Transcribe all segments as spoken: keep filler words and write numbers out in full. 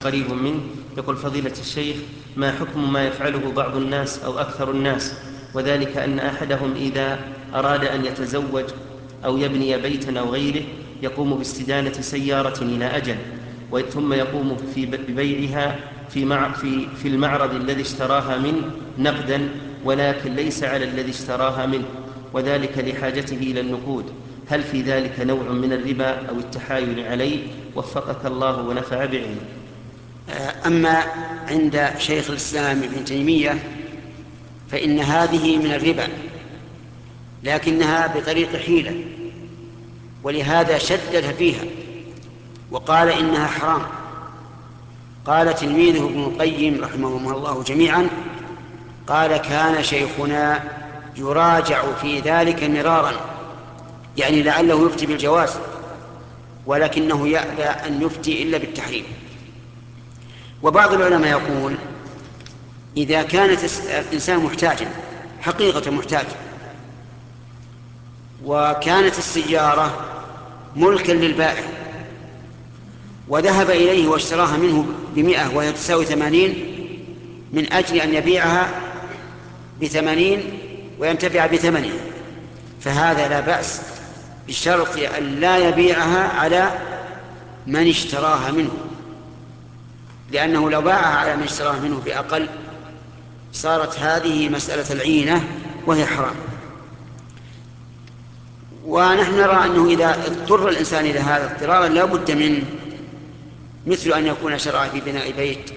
قريب منه. يقول فضيلة الشيخ: ما حكم ما يفعله بعض الناس أو أكثر الناس، وذلك أن أحدهم إذا أراد أن يتزوج أو يبني بيتا أو غيره يقوم باستدانة سيارة إلى أجل، ثم يقوم في ببيعها في, مع في, في المعرض الذي اشتراها منه نقدا، ولكن ليس على الذي اشتراها منه، وذلك لحاجته إلى النقود. هل في ذلك نوع من الربا أو التحايل عليه؟ وفقك الله ونفع بعلمه. أما عند شيخ الإسلام ابن تيمية فإن هذه من الربا، لكنها بطريق حيلة، ولهذا شدد فيها وقال إنها حرام. قال تلميذه ابن القيم رحمه الله جميعا، قال: كان شيخنا يراجع في ذلك مرارا، يعني لعله يفتي بالجواز، ولكنه يأبى أن يفتي إلا بالتحريم. وبعض العلماء يقول: إذا كانت الإنسان محتاجا حقيقة محتاج، وكانت السيارة ملكا للبائع وذهب إليه واشتراها منه بمئة وهي تساوي ثمانين، من أجل أن يبيعها بثمانين وينتفع بثمنها، فهذا لا بأس، بشرط أن لا يبيعها على من اشتراها منه، لأنه لو باعها على من اشتراها منه بأقل صارت هذه مسألة العينة وهي حرام. ونحن نرى أنه إذا اضطر الإنسان إلى هذا اضطرارا لا بد منه، مثل أن يكون شرع في بناء بيت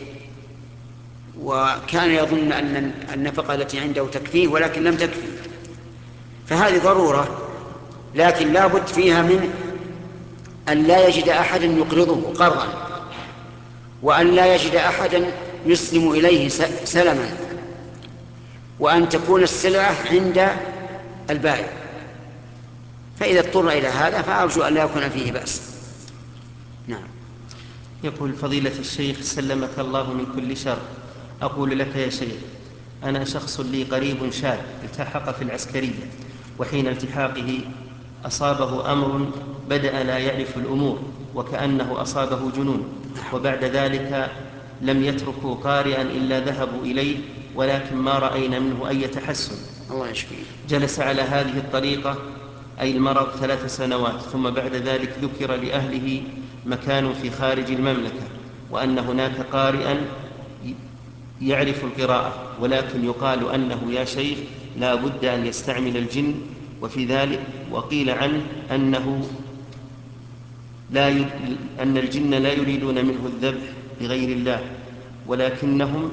وكان يظن أن النفقة التي عنده تكفيه ولكن لم تكفي، فهذه ضرورة، لكن لا بد فيها من أن لا يجد أحدا يقرضه قرضا، وأن لا يجد أحدا يسلم إليه سلما، وأن تكون السلعة عند البائع. فإذا اضطر إلى هذا فأرجو أن لا يكون فيه بأس. نعم. يقول فضيلة الشيخ: سلمك الله من كل شر. أقول لك يا شيخ: أنا شخص لي قريب شاب التحق في العسكرية، وحين التحاقه أصابه أمر بدأ لا يعرف الأمور وكأنه أصابه جنون، وبعد ذلك لم يتركوا قارئا إلا ذهبوا إليه، ولكن ما رأينا منه أي تحسن. الله يشفيه. جلس على هذه الطريقة أي المرض ثلاث سنوات، ثم بعد ذلك ذكر لأهله مكان في خارج المملكة وأن هناك قارئا يعرف القراءة، ولكن يقال أنه يا شيخ لا بد أن يستعمل الجن، وفي ذلك وقيل عنه أنه لا يد... أن الجن لا يريدون منه الذبح لغير الله، ولكنهم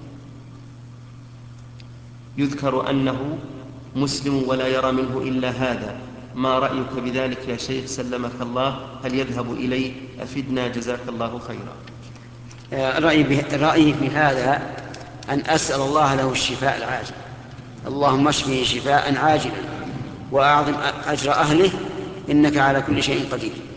يذكر أنه مسلم ولا يرى منه إلا هذا. ما رأيك بذلك يا شيخ سلمك الله؟ هل يذهب إليه؟ أفدنا جزاك الله خيرا. رأيي في هذا أن أسأل الله له الشفاء العاجل، اللهم اشفه شفاء عاجلا وأعظم أجر أهله، إنك على كل شيء قدير.